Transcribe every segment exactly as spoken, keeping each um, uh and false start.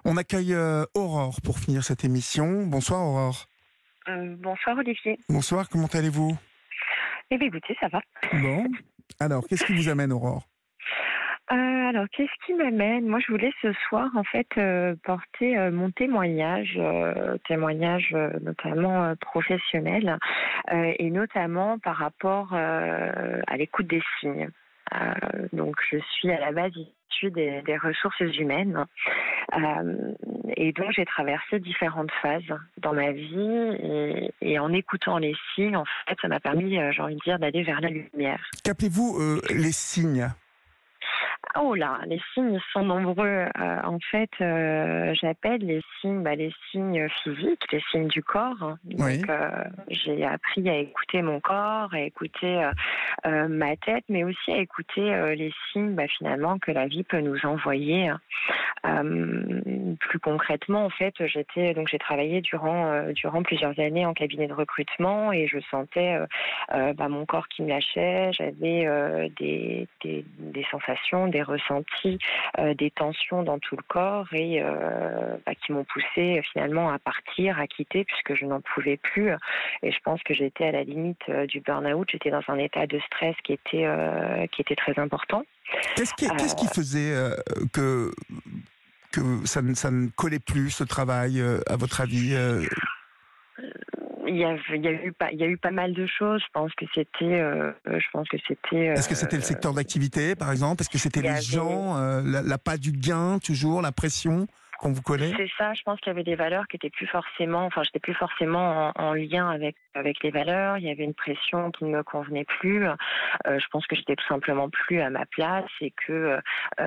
On accueille euh, Aurore pour finir cette émission. Bonsoir Aurore. Euh, bonsoir Olivier. Bonsoir, comment allez-vous? Eh bien écoutez, ça va. Bon, alors qu'est-ce qui vous amène Aurore? Euh, alors, qu'est-ce qui m'amène? Moi, je voulais ce soir, en fait, euh, porter euh, mon témoignage, euh, témoignage euh, notamment euh, professionnel, euh, et notamment par rapport euh, à l'écoute des signes. Euh, donc, je suis à la base issue des, des ressources humaines, euh, et donc j'ai traversé différentes phases dans ma vie, et, et en écoutant les signes, en fait, ça m'a permis, euh, j'ai envie de dire, d'aller vers la lumière. Qu'appelez-vous euh, les signes? Oh là, les signes sont nombreux. Euh, en fait, euh, j'appelle les signes, bah, les signes physiques, les signes du corps. Donc, Oui. euh, j'ai appris à écouter mon corps, à écouter euh, euh, ma tête, mais aussi à écouter euh, les signes, bah, finalement, que la vie peut nous envoyer. Euh, plus concrètement, en fait, j'étais donc j'ai travaillé durant euh, durant plusieurs années en cabinet de recrutement et je sentais euh, euh, bah, mon corps qui me lâchait. J'avais euh, des, des des sensations, des ressentis, euh, des tensions dans tout le corps et euh, bah, qui m'ont poussé finalement à partir, à quitter puisque je n'en pouvais plus. Et je pense que j'étais à la limite euh, du burn-out. J'étais dans un état de stress qui était euh, qui était très important. Qu'est-ce qui, Euh, qu'est-ce qui faisait euh, que, que ça, ne, ça ne collait plus, ce travail, euh, à votre avis euh... Il y, a, il, y a eu pas, il y a eu pas mal de choses. Je pense que c'était. Euh, je pense que c'était. Est-ce que c'était le Euh, secteur d'activité, par exemple? Est-ce que c'était il y les avait. gens, euh, la, la pas du gain, toujours, la pression qu'on vous collait? C'est ça. Je pense qu'il y avait des valeurs qui étaient plus forcément. Enfin, j'étais plus forcément en, en lien avec avec les valeurs. Il y avait une pression qui ne me convenait plus. Euh, je pense que j'étais tout simplement plus à ma place et que.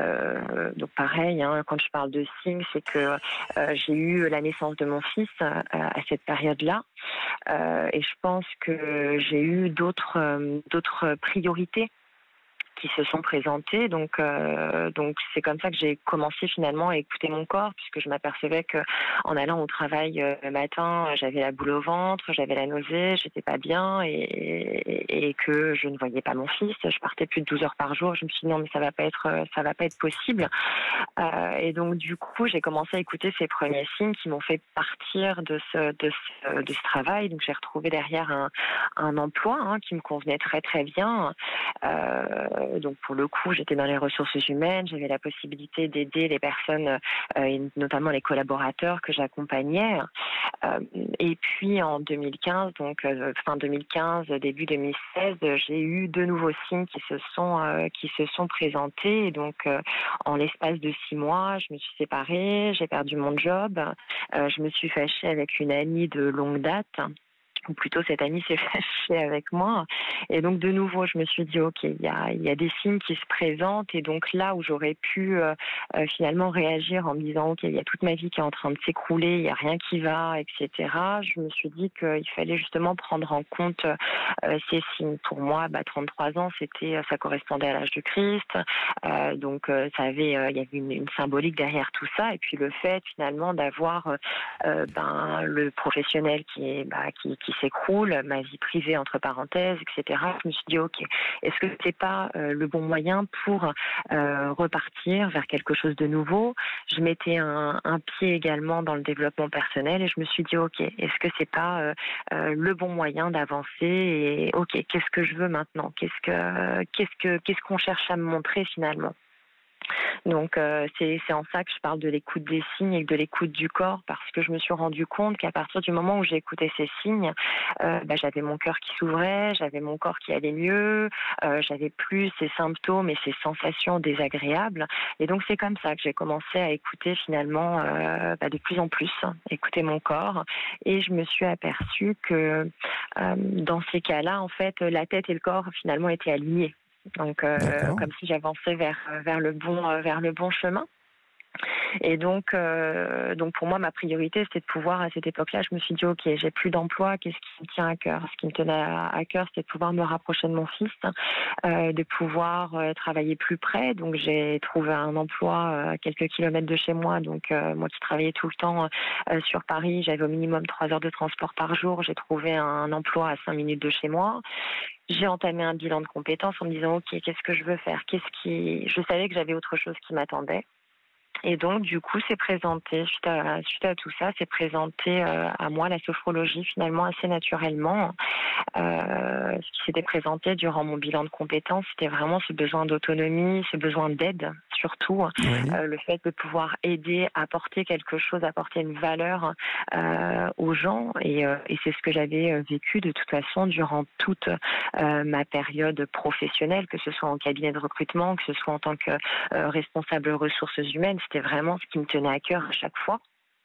Euh, donc pareil. Hein, quand je parle de signes, c'est que euh, j'ai eu la naissance de mon fils euh, à cette période-là. Euh, et je pense que j'ai eu d'autres euh, d'autres priorités qui se sont présentées. Donc, euh, donc c'est comme ça que j'ai commencé finalement à écouter mon corps, puisque je m'apercevais que en allant au travail euh, le matin, j'avais la boule au ventre, j'avais la nausée, j'étais pas bien, et, et, et que je ne voyais pas mon fils. Je partais plus de douze heures par jour. Je me suis dit non, mais ça va pas être, ça va pas être possible. Euh, et donc du coup, j'ai commencé à écouter ces premiers signes qui m'ont fait partir de ce, de ce, de ce travail. Donc j'ai retrouvé derrière un, un emploi hein, qui me convenait très très bien. Euh, donc pour le coup, j'étais dans les ressources humaines, j'avais la possibilité d'aider les personnes, euh, et notamment les collaborateurs que j'accompagnais. Euh, et puis en deux mille quinze, donc euh, fin deux mille quinze, début deux mille seize, j'ai eu de nouveaux signes qui se sont euh, qui se sont présentés. Et donc euh, en l'espace de six mois, je me suis séparée, j'ai perdu mon job, euh, je me suis fâchée avec une amie de longue date. Ou plutôt cette amie s'est fâchée avec moi. Et donc de nouveau, je me suis dit, ok, il y a, il y a des signes qui se présentent. Et donc là où j'aurais pu euh, euh, finalement réagir en me disant, ok, il y a toute ma vie qui est en train de s'écrouler, il n'y a rien qui va, et cetera. Je me suis dit qu'il fallait justement prendre en compte euh, ces signes. Pour moi, bah, trente-trois ans, c'était, ça correspondait à l'âge du Christ. Euh, donc euh, ça avait, euh, il y avait une, une symbolique derrière tout ça. Et puis le fait finalement d'avoir euh, ben, le professionnel qui est bah, qui, qui s'écroule, ma vie privée entre parenthèses, et cetera. Je me suis dit, ok, est-ce que c'est pas euh, le bon moyen pour euh, repartir vers quelque chose de nouveau? Je mettais un, un pied également dans le développement personnel et je me suis dit, ok, est-ce que c'est pas euh, euh, le bon moyen d'avancer? Et ok, qu'est-ce que je veux maintenant? Qu'est-ce que qu'est-ce que qu'est-ce qu'on cherche à me montrer finalement? Donc euh, c'est, c'est en ça que je parle de l'écoute des signes et de l'écoute du corps, parce que je me suis rendu compte qu'à partir du moment où j'ai écouté ces signes, euh, bah, j'avais mon cœur qui s'ouvrait, j'avais mon corps qui allait mieux, euh, j'avais plus ces symptômes et ces sensations désagréables. Et donc c'est comme ça que j'ai commencé à écouter finalement euh, bah, de plus en plus, écouter mon corps. Et je me suis aperçue que euh, dans ces cas-là, en fait, la tête et le corps finalement étaient alignés. Donc, euh, D'accord. comme si j'avançais vers vers le bon euh, vers le bon chemin. Et donc, euh, donc pour moi, ma priorité, c'était de pouvoir, à cette époque-là, je me suis dit, ok, j'ai plus d'emploi, qu'est-ce qui me tient à cœur? Ce qui me tenait à, à cœur, c'était de pouvoir me rapprocher de mon fils, euh, de pouvoir euh, travailler plus près. Donc, j'ai trouvé un emploi euh, à quelques kilomètres de chez moi. Donc, euh, moi qui travaillais tout le temps euh, sur Paris, j'avais au minimum trois heures de transport par jour. J'ai trouvé un emploi à cinq minutes de chez moi. J'ai entamé un bilan de compétences en me disant, ok, qu'est-ce que je veux faire? Qu'est-ce qui, je savais que j'avais autre chose qui m'attendait. Et donc, du coup, c'est présenté, suite à, suite à tout ça, c'est présenté euh, à moi la sophrologie finalement assez naturellement. Euh, ce qui s'était présenté durant mon bilan de compétences, c'était vraiment ce besoin d'autonomie, ce besoin d'aide surtout, Oui. euh, le fait de pouvoir aider, apporter quelque chose, apporter une valeur euh, aux gens. Et, euh, et c'est ce que j'avais euh, vécu de toute façon durant toute euh, ma période professionnelle, que ce soit en cabinet de recrutement, que ce soit en tant que euh, responsable ressources humaines. C'était vraiment ce qui me tenait à cœur à chaque fois.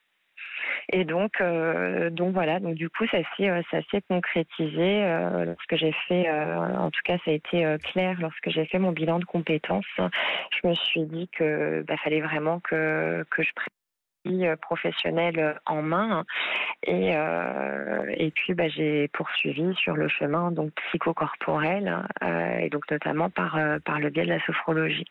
Et donc, euh, donc voilà. Donc du coup, ça s'est, euh, ça s'est concrétisé euh, lorsque j'ai fait. Euh, en tout cas, ça a été euh, clair lorsque j'ai fait mon bilan de compétences. Je me suis dit que bah, fallait vraiment que que je prenne une vie professionnelle en main. Et euh, et puis bah, j'ai poursuivi sur le chemin donc psychocorporel euh, et donc notamment par euh, par le biais de la sophrologie.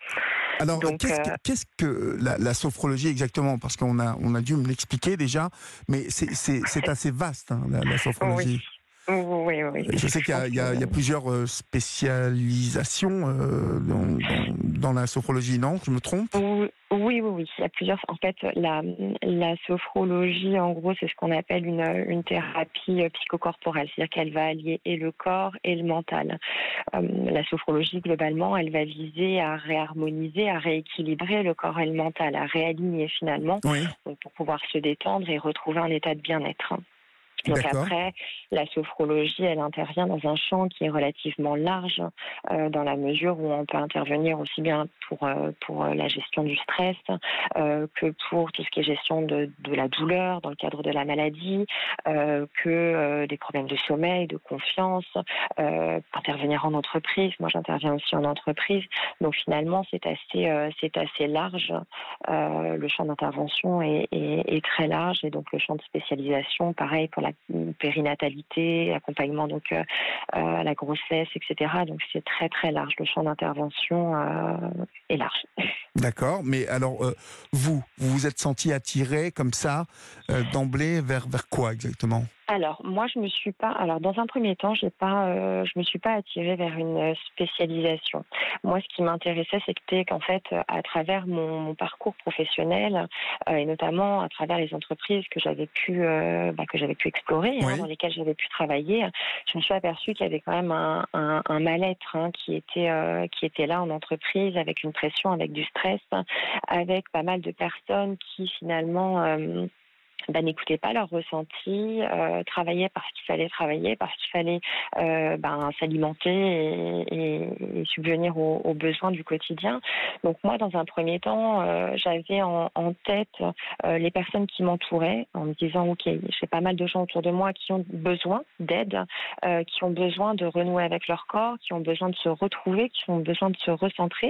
Alors, Donc qu'est-ce que, euh, qu'est-ce que la, la sophrologie exactement? Parce qu'on a, on a dû me l'expliquer déjà, mais c'est, c'est, c'est assez vaste, hein, la, la oui, sophrologie. oui, oui. Je sais Je qu'il y pense a, il y a, il y a que plusieurs euh, spécialisations euh, dans, dans, dans la sophrologie, non? Je me trompe? oui, oui, oui, oui. Il y a plusieurs. En fait, la, la sophrologie, en gros, c'est ce qu'on appelle une, une thérapie euh, psychocorporelle, c'est-à-dire qu'elle va allier et le corps et le mental. Euh, la sophrologie, globalement, elle va viser à réharmoniser, à rééquilibrer le corps et le mental, à réaligner finalement, Oui, donc pour pouvoir se détendre et retrouver un état de bien-être. Donc d'accord. après, la sophrologie, elle intervient dans un champ qui est relativement large, euh, dans la mesure où on peut intervenir aussi bien pour, euh, pour la gestion du stress euh, que pour tout ce qui est gestion de, de la douleur dans le cadre de la maladie, euh, que euh, des problèmes de sommeil, de confiance, euh, intervenir en entreprise. Moi, j'interviens aussi en entreprise. Donc finalement, c'est assez, euh, c'est assez large. Euh, le champ d'intervention est, est, est très large et donc le champ de spécialisation, pareil pour la périnatalité, accompagnement donc euh, à la grossesse, et cetera. Donc c'est très très large. Le champ d'intervention euh, est large. D'accord, mais alors euh, vous, vous vous êtes senti attiré comme ça euh, d'emblée vers vers quoi exactement? Alors moi je me suis pas alors dans un premier temps j'ai pas euh, je me suis pas attirée vers une spécialisation. Moi ce qui m'intéressait c'était qu'en fait à travers mon, mon parcours professionnel euh, et notamment à travers les entreprises que j'avais pu euh, bah, que j'avais pu explorer hein, dans Oui, lesquelles j'avais pu travailler, je me suis aperçue qu'il y avait quand même un, un, un mal-être hein, qui était euh, qui était là en entreprise avec une pression, avec du stress, avec pas mal de personnes qui finalement euh, bah, n'écoutaient pas leurs ressentis, euh, travaillaient parce qu'il fallait travailler, parce qu'il fallait euh, ben, s'alimenter et, et, et subvenir aux, aux besoins du quotidien. Donc moi, dans un premier temps, euh, j'avais en, en tête euh, les personnes qui m'entouraient, en me disant, OK, j'ai pas mal de gens autour de moi qui ont besoin d'aide, euh, qui ont besoin de renouer avec leur corps, qui ont besoin de se retrouver, qui ont besoin de se recentrer.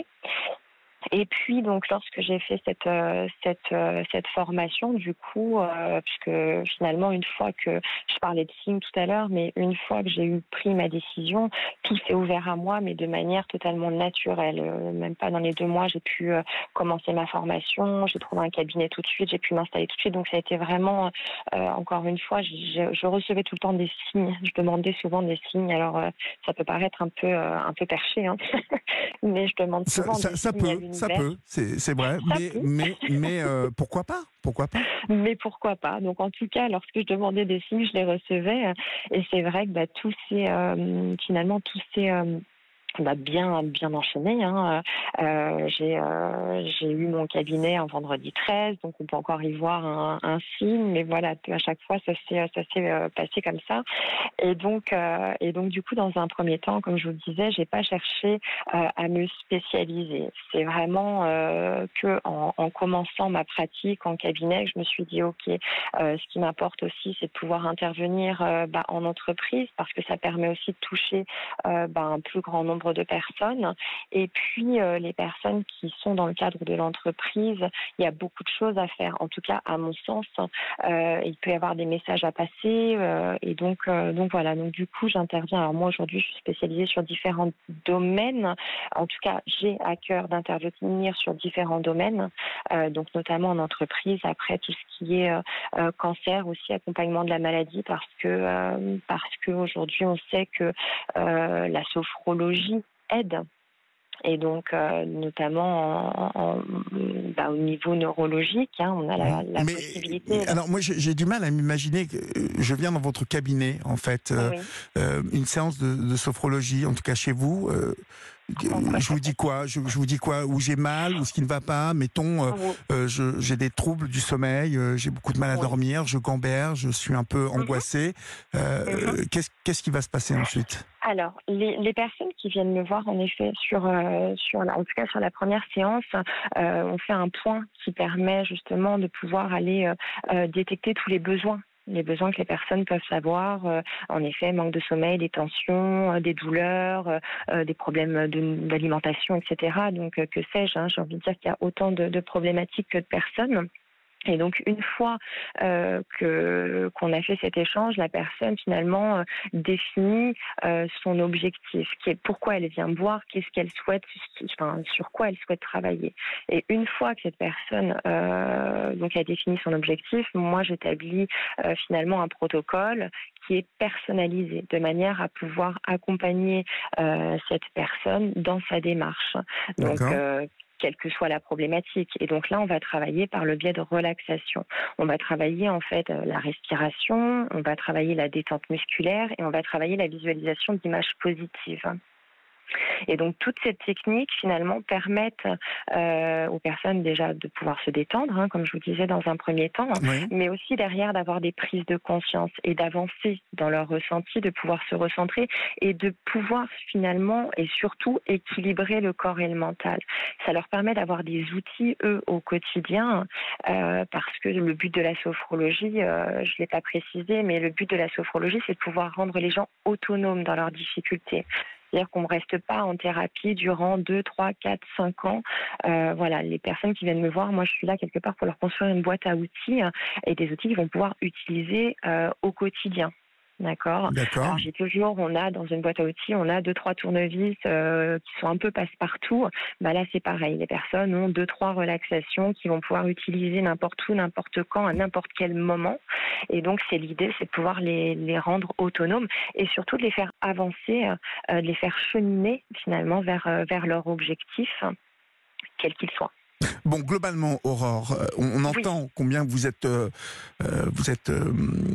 Et puis donc lorsque j'ai fait cette euh, cette euh, cette formation, du coup, euh, puisque finalement une fois que je parlais de signes tout à l'heure, mais une fois que j'ai eu pris ma décision, tout s'est ouvert à moi, mais de manière totalement naturelle. Euh, même pas dans les deux mois, j'ai pu euh, commencer ma formation, j'ai trouvé un cabinet tout de suite, j'ai pu m'installer tout de suite. Donc ça a été vraiment, euh, encore une fois, je, je recevais tout le temps des signes. Je demandais souvent des signes. Alors euh, ça peut paraître un peu euh, un peu perché, hein, mais je demande ça, souvent ça, des ça signes à peut, ça l'univers. peut, c'est c'est vrai, Ça mais peut, mais mais euh, pourquoi pas? Pourquoi pas? mais pourquoi pas. Donc en tout cas, lorsque je demandais des signes, je les recevais. Et c'est vrai que bah, tous ces, euh, finalement, tous ces euh, bah, bien bien enchaîné. Hein. Euh, j'ai euh, j'ai eu mon cabinet un vendredi treize, donc on peut encore y voir un, un signe, mais voilà, à chaque fois ça s'est ça s'est euh, passé comme ça. Et donc euh, et donc du coup dans un premier temps, comme je vous le disais, j'ai pas cherché euh, à me spécialiser. C'est vraiment euh, que en, en commençant ma pratique en cabinet, que je me suis dit ok, euh, ce qui m'importe aussi, c'est de pouvoir intervenir euh, bah, en entreprise parce que ça permet aussi de toucher euh, bah, un plus grand nombre de personnes. Et puis, euh, les personnes qui sont dans le cadre de l'entreprise, il y a beaucoup de choses à faire. En tout cas, à mon sens, euh, il peut y avoir des messages à passer. Euh, et donc, euh, donc voilà. Donc du coup, j'interviens. Alors moi, aujourd'hui, je suis spécialisée sur différents domaines. En tout cas, j'ai à cœur d'intervenir sur différents domaines, euh, donc notamment en entreprise. Après, tout ce qui est euh, euh, cancer, aussi accompagnement de la maladie, parce que euh, parce qu'aujourd'hui, on sait que euh, la sophrologie aide Et donc, euh, notamment en, en, bah, au niveau neurologique, hein, on a la, la mais, possibilité. Là. Alors moi, j'ai, j'ai du mal à m'imaginer que je viens dans votre cabinet, en fait, euh, Oui. euh, une séance de, de sophrologie, en tout cas chez vous. Euh, je vous dis quoi je, je vous dis quoi Où j'ai mal, ou ce qui ne va pas. Mettons, euh, Oui. euh, je, j'ai des troubles du sommeil, euh, j'ai beaucoup de mal à Oui. dormir, je gamberge, je suis un peu angoissé. Euh, Mm-hmm. qu'est-ce, qu'est-ce qui va se passer ensuite? Alors, les, les personnes qui viennent me voir, en effet, sur, euh, sur la, en tout cas sur la première séance, euh, on fait un point qui permet justement de pouvoir aller euh, euh, détecter tous les besoins. Les besoins que les personnes peuvent avoir, euh, en effet, manque de sommeil, des tensions, euh, des douleurs, euh, euh, des problèmes de, d'alimentation, et cetera. Donc, euh, que sais-je, hein, j'ai envie de dire qu'il y a autant de, de problématiques que de personnes. Et donc, une fois euh, que qu'on a fait cet échange, la personne finalement euh, définit euh, son objectif, qui est pourquoi elle vient me voir, qu'est-ce qu'elle souhaite, enfin, sur quoi elle souhaite travailler. Et une fois que cette personne euh, donc a défini son objectif, moi j'établis euh, finalement un protocole qui est personnalisé, de manière à pouvoir accompagner euh, cette personne dans sa démarche. Donc D'accord. euh, quelle que soit la problématique. Et donc là, on va travailler par le biais de relaxation. On va travailler en fait la respiration, on va travailler la détente musculaire et on va travailler la visualisation d'images positives. Et donc, toutes ces techniques, finalement, permettent euh, aux personnes déjà de pouvoir se détendre, hein, comme je vous disais dans un premier temps, Oui. mais aussi derrière d'avoir des prises de conscience et d'avancer dans leur ressenti, de pouvoir se recentrer et de pouvoir finalement et surtout équilibrer le corps et le mental. Ça leur permet d'avoir des outils, eux, au quotidien, euh, parce que le but de la sophrologie, euh, je ne l'ai pas précisé, mais le but de la sophrologie, c'est de pouvoir rendre les gens autonomes dans leurs difficultés. C'est-à-dire qu'on ne reste pas en thérapie durant deux, trois, quatre, cinq ans. Euh, voilà, les personnes qui viennent me voir, moi je suis là quelque part pour leur construire une boîte à outils hein, et des outils qu'ils vont pouvoir utiliser euh, au quotidien. D'accord. D'accord. Alors j'ai toujours, on a dans une boîte à outils, on a deux trois tournevis euh, qui sont un peu passe-partout. Bah là c'est pareil, les personnes ont deux trois relaxations qu'ils vont pouvoir utiliser n'importe où, n'importe quand, à n'importe quel moment. Et donc c'est l'idée, c'est de pouvoir les, les rendre autonomes et surtout de les faire avancer, euh, de les faire cheminer finalement vers euh, vers leur objectif, quel qu'il soit. Bon, globalement, Aurore, euh, on, on Oui. entend combien vous êtes, euh, euh, vous êtes, euh,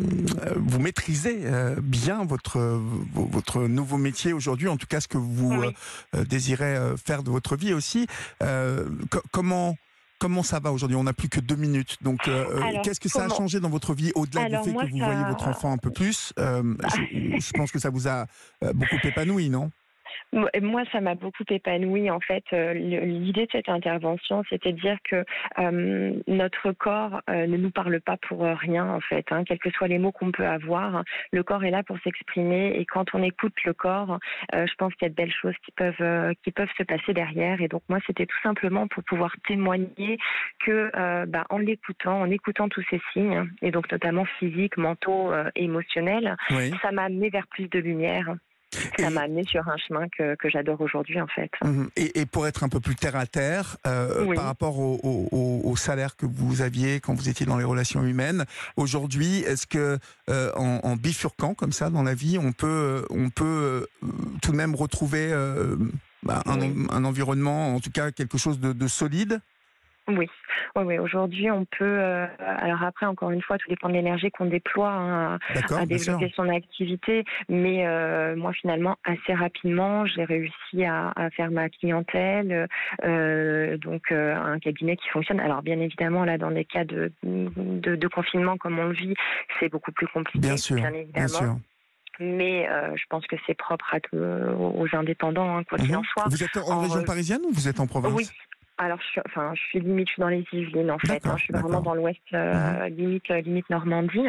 vous maîtrisez euh, bien votre votre nouveau métier aujourd'hui. En tout cas, ce que vous Oui. euh, désirez euh, faire de votre vie aussi. Euh, co- comment Comment ça va aujourd'hui? On n'a plus que deux minutes. Donc, euh, Alors, qu'est-ce que ça a comment changé dans votre vie, au-delà du Alors fait moi que vous voyez votre ça. enfant un peu plus? euh, je, je pense que ça vous a euh, beaucoup épanoui, non? Moi, ça m'a beaucoup épanouie. En fait, euh, l'idée de cette intervention, c'était de dire que euh, notre corps euh, ne nous parle pas pour rien, en fait. Hein, quels que soient les mots qu'on peut avoir, le corps est là pour s'exprimer. Et quand on écoute le corps, euh, je pense qu'il y a de belles choses qui peuvent euh, qui peuvent se passer derrière. Et donc moi, c'était tout simplement pour pouvoir témoigner que, euh, bah, en l'écoutant, en écoutant tous ces signes, et donc notamment physiques, mentaux, euh, émotionnels, Oui. ça m'a amené vers plus de lumière. Ça Et m'a amené sur un chemin que, que j'adore aujourd'hui, en fait. Mhm. Et, et pour être un peu plus terre à terre, euh, Oui. par rapport au, au, au, au salaire que vous aviez quand vous étiez dans les relations humaines, aujourd'hui, est-ce que euh, en, en bifurquant comme ça dans la vie, on peut, on peut euh, tout de même retrouver euh, bah, un, Oui. un environnement, en tout cas quelque chose de, de solide? Oui, oui, oui. Aujourd'hui, on peut. Euh, alors après, encore une fois, tout dépend de l'énergie qu'on déploie hein, à, D'accord, à bien sûr. développer son activité. Mais euh, moi, finalement, assez rapidement, j'ai réussi à, à faire ma clientèle, euh, donc euh, un cabinet qui fonctionne. Alors bien évidemment, là, dans des cas de, de, de confinement comme on le vit, c'est beaucoup plus Bien compliqué, sûr, bien bien évidemment. sûr. Mais euh, je pense que c'est propre à tout, aux indépendants, hein, quoi qu'il en Mhm. soit. Vous êtes en En, région parisienne ou vous êtes en oui. province? Alors, je suis, enfin, je suis limite, je suis dans les Yvelines en fait. Hein. D'accord, Je suis vraiment d'accord. dans l'ouest, Mhm. euh, limite, euh, limite Normandie.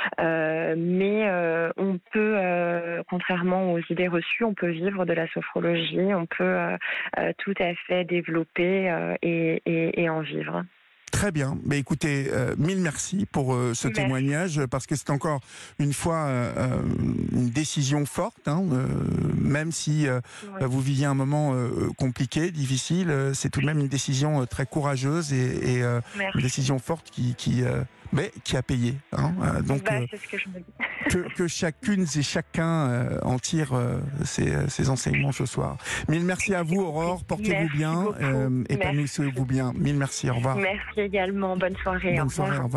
Euh, mais euh, on peut, euh, contrairement aux idées reçues, on peut vivre de la sophrologie. On peut euh, euh, tout à fait développer euh, et, et, et en vivre. Très bien. Mais écoutez, euh, mille merci pour euh, ce Merci. témoignage, parce que c'est encore une fois euh, une décision forte, hein, euh, même si euh, Oui. vous viviez un moment euh, compliqué, difficile, euh, c'est tout de même une décision euh, très courageuse et, et euh, une Merci. décision forte qui, qui, euh, mais qui a payé. Hein, euh, donc, Bah, euh, c'est ce que je me dis. que, que chacune et chacun euh, en tire euh, ses, ses enseignements ce soir. Mille merci à vous, Aurore. Portez-vous bien, euh, épanouissez-vous bien. Mille merci. Au revoir. Merci également. Bonne soirée. Bonne Au revoir. soirée. Au revoir.